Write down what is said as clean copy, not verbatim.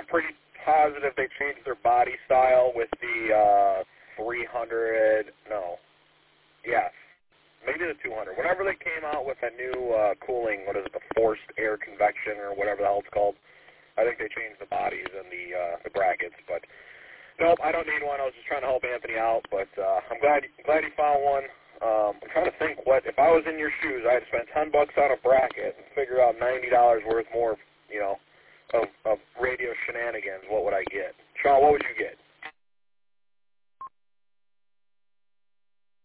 pretty positive they changed their body style with the 300. No, yes, maybe the 200. Whenever they came out with a new cooling, what is it, the forced air convection or whatever the hell it's called. I think they changed the bodies and the brackets, but nope, I don't need one. I was just trying to help Anthony out, but I'm glad he found one. I'm trying to think what if I was in your shoes, I'd spend $10 on a bracket and figure out $90 worth more, of radio shenanigans. What would I get? Sean, what would you get?